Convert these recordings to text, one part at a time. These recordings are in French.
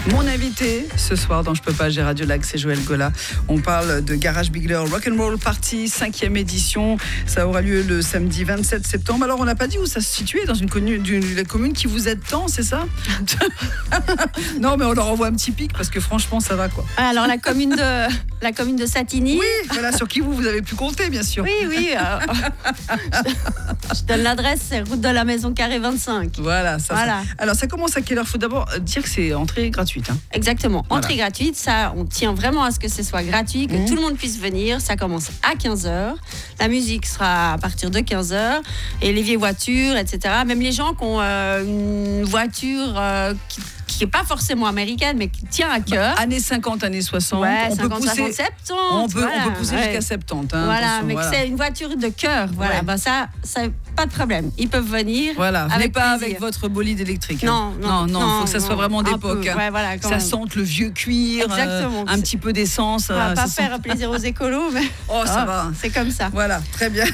Mon invité ce soir dans Je peux pas, j'ai Radio Lac, c'est Joël Gola. On parle de Garage Bigler Rock'n'Roll Party, 5e édition. Ça aura lieu le samedi 27 septembre. Alors, on n'a pas dit où ça se situait, dans la commune qui vous aide tant, c'est ça? Non, mais on leur envoie un petit pic parce que franchement, ça va quoi. Alors, la commune de Satigny. Oui, voilà, sur qui vous avez pu compter, bien sûr. Oui. Je donne l'adresse, c'est route de la Maison Carré 25. Voilà. Alors, ça commence à quelle heure? Il faut d'abord dire que c'est entrée gratuite. Hein. Exactement, entrée gratuite. Ça, on tient vraiment à ce que ce soit gratuit, que tout le monde puisse venir. Ça commence à 15h. La musique sera à partir de 15h. Et les vieilles voitures, etc. Même les gens qui ont une voiture qui n'est pas forcément américaine, mais qui tient à cœur. Années 50, années 60. Ouais, on 50, peut pousser, 60, 70. on peut pousser jusqu'à 70. Hein, voilà, mais que c'est une voiture de cœur. Voilà, ça pas de problème. Ils peuvent venir. Voilà, avec pas plaisir. avec votre bolide électrique. Non, il faut que ça soit vraiment d'époque. Ouais, voilà, ça sente le vieux cuir, un petit peu d'essence. On va pas faire plaisir aux écolos, mais ça va. C'est comme ça. Voilà, très bien.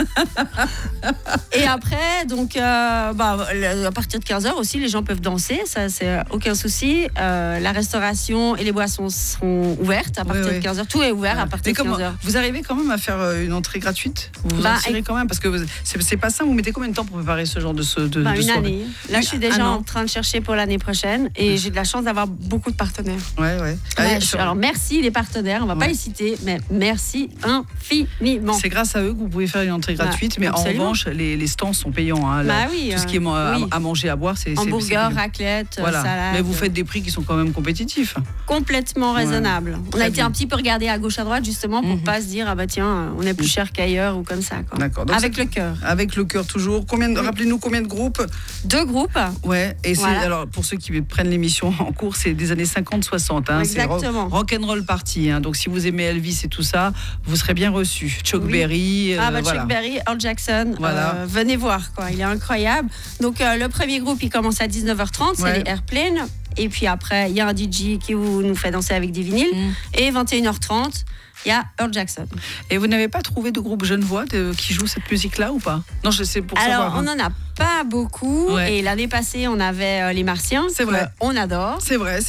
Et après, donc, à partir de 15h aussi, les gens peuvent danser, ça c'est aucun souci. La restauration et les boissons seront ouvertes à partir de 15h. Tout est ouvert à partir de 15h. Vous arrivez quand même à faire une entrée gratuite? Vous en tirez quand même? Parce que c'est pas ça, vous mettez combien de temps pour préparer ce genre de une année. Là, je suis déjà en train de chercher pour l'année prochaine et j'ai de la chance d'avoir beaucoup de partenaires. Ouais. Alors, merci les partenaires, on va pas les citer, mais merci infiniment. C'est grâce à eux que vous pouvez faire une entrée gratuite, mais absolument. En revanche, les stands sont payants. Hein, tout ce qui est à manger, à boire, c'est hamburger, raclette, salade. Mais vous faites des prix qui sont quand même compétitifs. Complètement raisonnable. On a été un petit peu regardé à gauche à droite justement pour pas se dire tiens, on est plus cher qu'ailleurs ou comme ça. Quoi. D'accord. Donc avec le cœur. Avec le cœur toujours. Rappelez-nous combien de groupes? 2 groupes. Ouais. Et alors pour ceux qui prennent l'émission en cours, c'est des années 50-60. Hein, exactement. C'est rock'n'roll party. Hein, donc si vous aimez Elvis et tout ça, vous serez bien reçus. Chuck Berry. Chuck Berry, Earl Jackson. Venez voir quoi. Il est incroyable. Donc le premier groupe il commence à 19h30, c'est les Airplanes. Et puis après, il y a un DJ qui nous fait danser avec des vinyles. Et 21h30, il y a Earl Jackson. Et vous n'avez pas trouvé de groupe genevois qui joue cette musique-là ou pas? Non, je sais pour savoir. Alors, on n'en a pas beaucoup. Ouais. Et l'année passée, on avait les Martiens. C'est vrai. On adore. C'est vrai.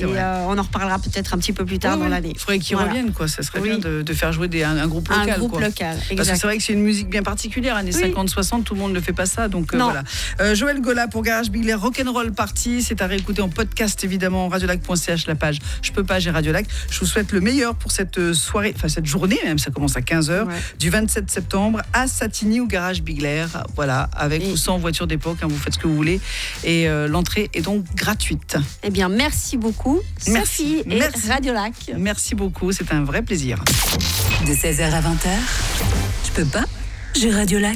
On en reparlera peut-être un petit peu plus tard dans l'année. Il faudrait qu'ils reviennent, quoi. Ça serait bien de faire jouer un groupe local. Un groupe local, exact. Parce que c'est vrai que c'est une musique bien particulière. Années 50-60, tout le monde ne fait pas ça. Donc voilà. Joël Gola pour Garage Bigler Rock'n'Roll Party. C'est à réécouter en podcast, évidemment, radiolac.ch, la page Je peux pas, j'ai Radio Lac. Je vous souhaite le meilleur pour cette soirée, enfin cette journée même, ça commence à 15h, du 27 septembre à Satigny au Garage Bigler. Voilà, avec ou sans voiture d'époque, vous faites ce que vous voulez. Et l'entrée est donc gratuite. Eh bien, merci beaucoup, Sophie et Radio Lac. Merci beaucoup, c'est un vrai plaisir. De 16h à 20h, je peux pas, j'ai Radio Lac.